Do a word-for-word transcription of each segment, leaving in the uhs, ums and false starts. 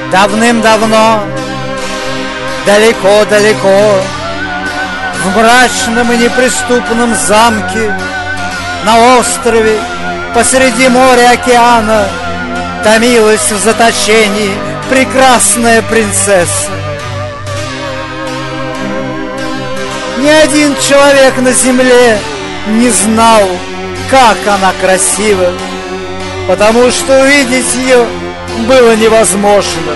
Давным-давно, далеко-далеко, в мрачном и неприступном замке, на острове посреди моря океана, томилась в заточении прекрасная принцесса. Ни один человек на земле не знал, как она красива, потому что увидеть ее было невозможно.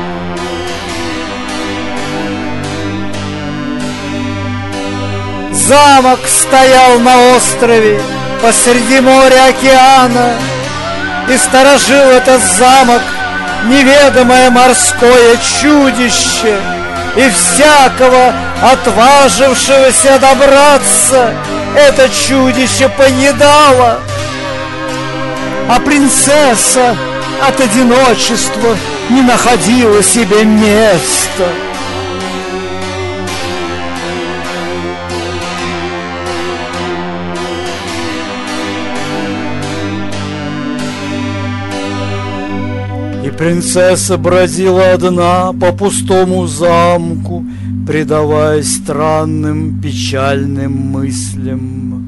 Замок стоял на острове посреди моря океана, и сторожил этот замок неведомое морское чудище, и всякого отважившегося добраться это чудище поедало. А принцесса от одиночества не находила себе места. И принцесса бродила одна по пустому замку, предаваясь странным печальным мыслям.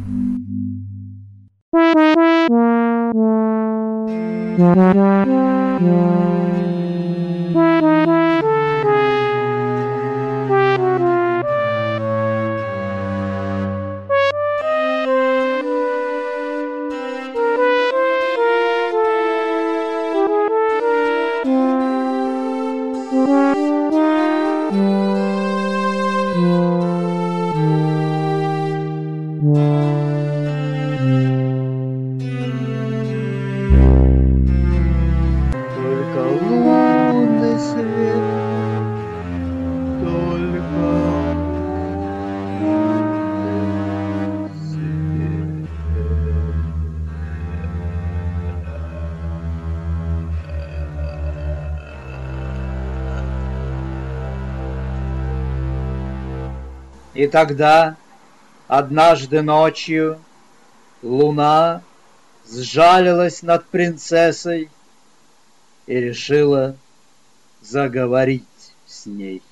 И тогда, однажды ночью, луна сжалилась над принцессой и решила заговорить с ней.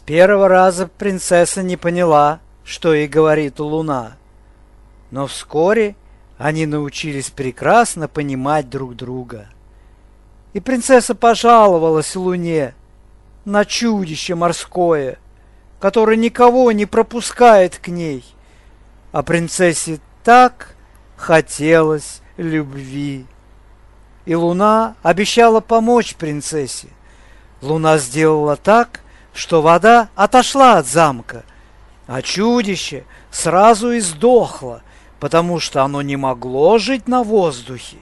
первого раза принцесса не поняла, что ей говорит Луна, но вскоре они научились прекрасно понимать друг друга. И принцесса пожаловалась Луне на чудище морское, которое никого не пропускает к ней, а принцессе так хотелось любви. И Луна обещала помочь принцессе. Луна сделала так, что вода отошла от замка, а чудище сразу и сдохло, потому что оно не могло жить на воздухе.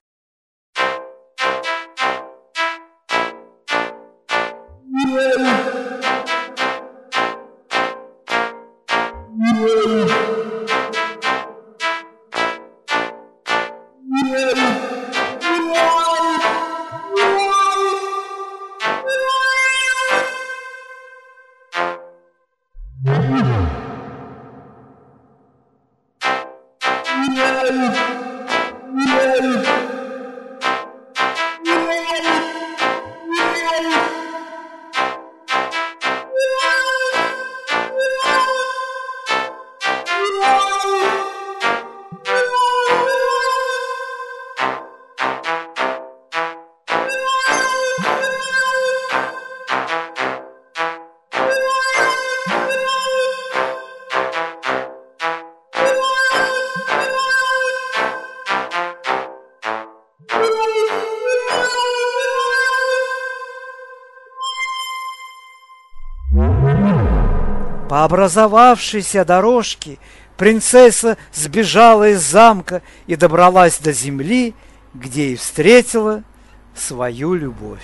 По образовавшейся дорожке принцесса сбежала из замка и добралась до земли, где и встретила свою любовь.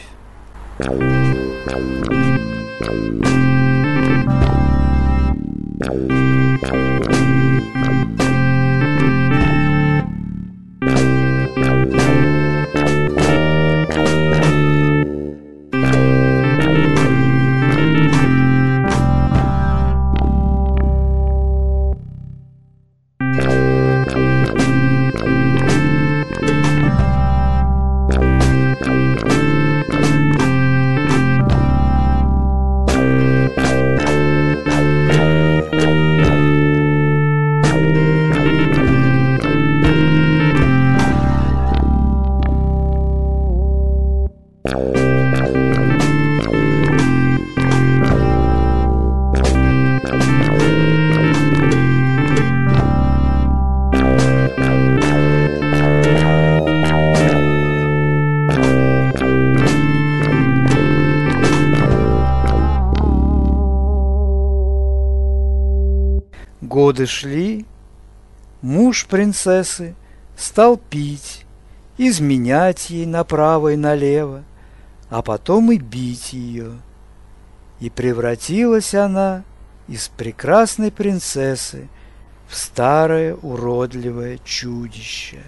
Годы шли, муж принцессы стал пить, изменять ей направо и налево, а потом и бить ее. И превратилась она из прекрасной принцессы в старое уродливое чудище.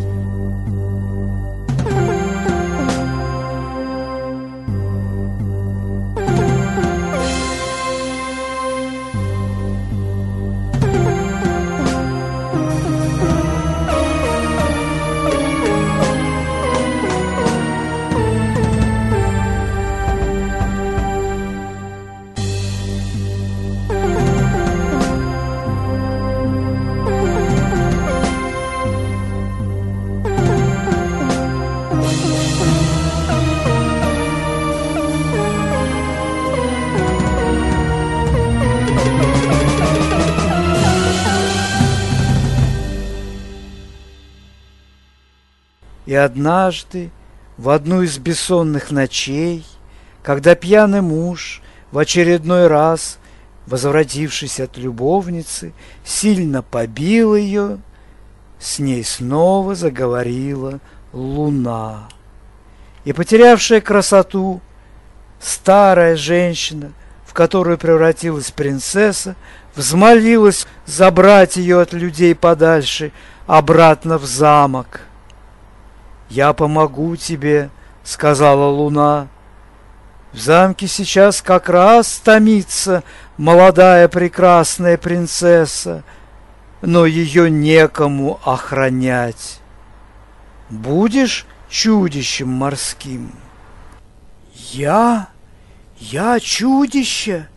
И однажды, в одну из бессонных ночей, когда пьяный муж в очередной раз, возвратившись от любовницы, сильно побил ее, с ней снова заговорила Луна. И потерявшая красоту, старая женщина, в которую превратилась принцесса, взмолилась забрать ее от людей подальше, обратно в замок. «Я помогу тебе», — сказала Луна. «В замке сейчас как раз томится молодая прекрасная принцесса, но ее некому охранять. Будешь чудищем морским?» «Я? Я чудище?»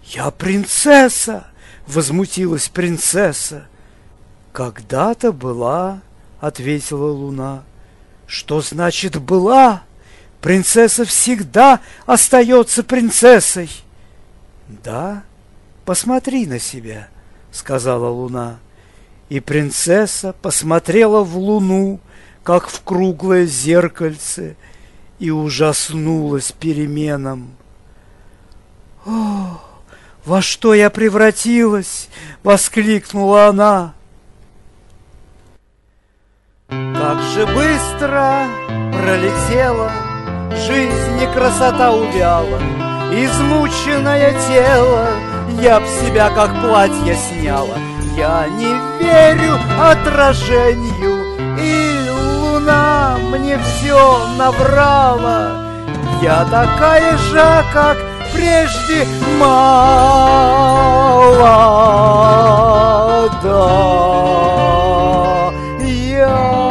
«Я принцесса!» — возмутилась принцесса. «Когда-то была», — ответила Луна. «Что значит «была»? Принцесса всегда остается принцессой». «Да, посмотри на себя», — сказала Луна. И принцесса посмотрела в Луну, как в круглое зеркальце, и ужаснулась переменам. «О, во что я превратилась!» — воскликнула она. Как же быстро пролетела жизнь, и красота увяла, измученное тело я б себя как платье сняла. Я не верю отражению, и луна мне все наврала. Я такая же, как прежде, молода. Я...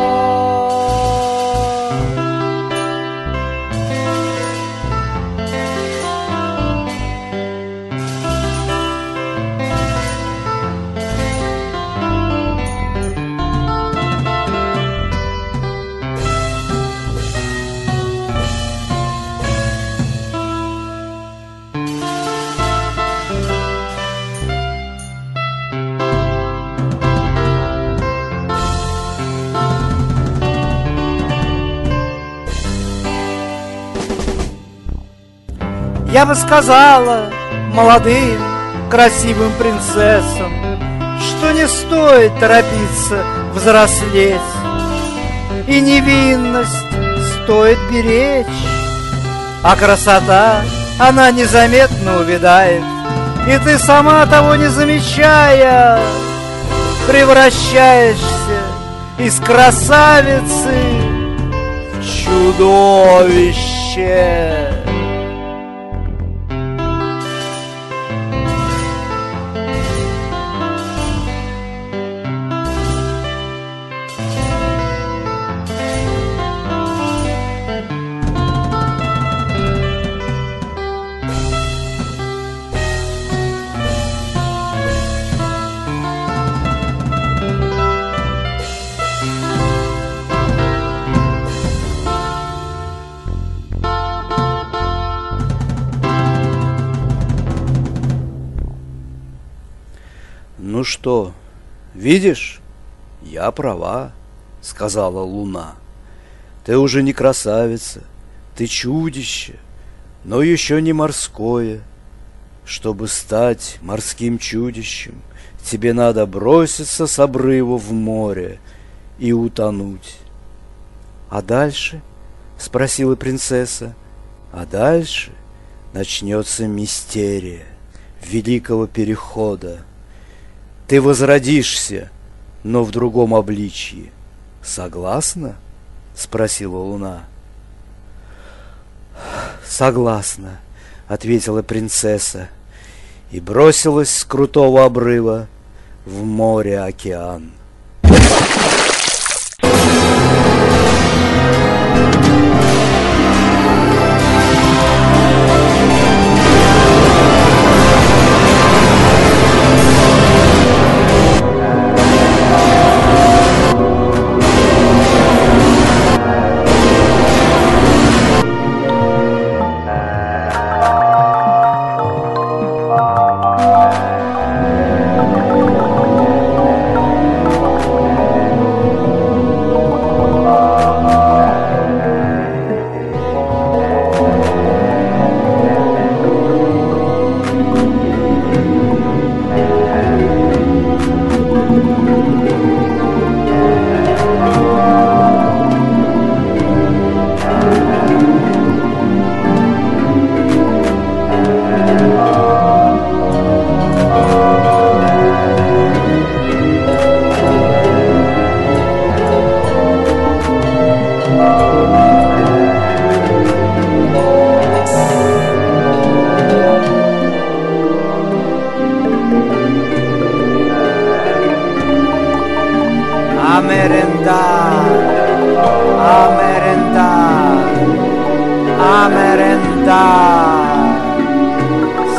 Я бы сказала молодым, красивым принцессам, что не стоит торопиться взрослеть, и невинность стоит беречь, а красота, она незаметно увядает, и ты сама того не замечая превращаешься из красавицы в чудовище. «Ну что, видишь, я права», — сказала Луна. «Ты уже не красавица, ты чудище, но еще не морское. Чтобы стать морским чудищем, тебе надо броситься с обрыва в море и утонуть». «А дальше?» — спросила принцесса. «А дальше начнется мистерия великого перехода. Ты возродишься, но в другом обличье. Согласна?» — спросила Луна. «Согласна», — ответила принцесса и бросилась с крутого обрыва в море-океан.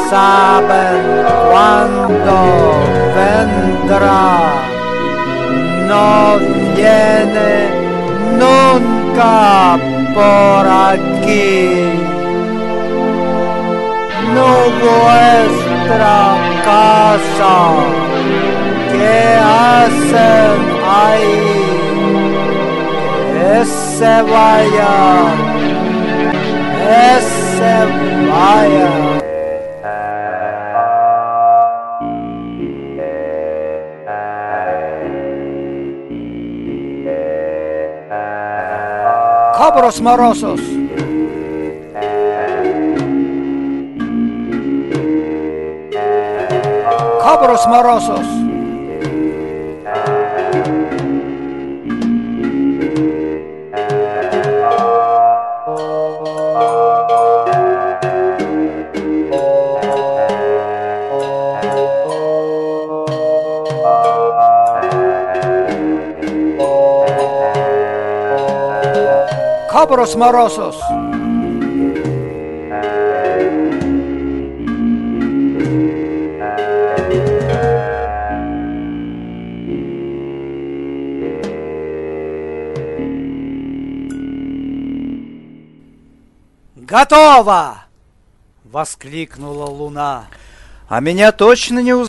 saben cuándo vendrá, no viene nunca por aquí. Nuestra casa, ¿qué hacen ahí? Ese vaya, ese vaya. Cabros morosos. Cabros morosos. Cabros morosos. «Готово!» — воскликнула Луна. А меня точно не узнали.